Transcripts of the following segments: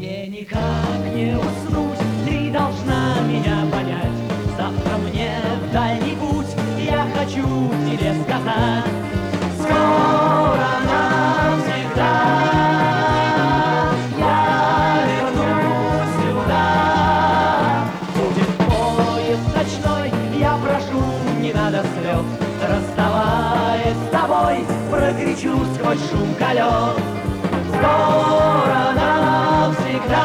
Мне никак не уснуть, ты должна меня понять. Завтра мне в дальний путь, я хочу тебе сказать. Скоро навсегда я вернусь сюда. Будет поезд ночной, я прошу, не надо слез. Расставаясь с тобой, прокричу сквозь шум колес. Скоро навсегда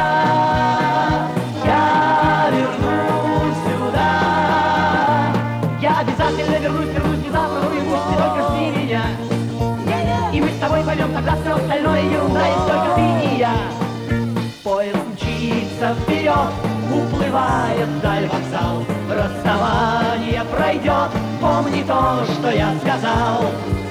я вернусь сюда. Я обязательно вернусь не завтра, но и пусть только жди меня. И мы с тобой пойдем, тогда все остальное ерунда, есть только ты и я. Поезд мчится вперед, уплывает вдаль вокзал. Расставание пройдет, помни то, что я сказал.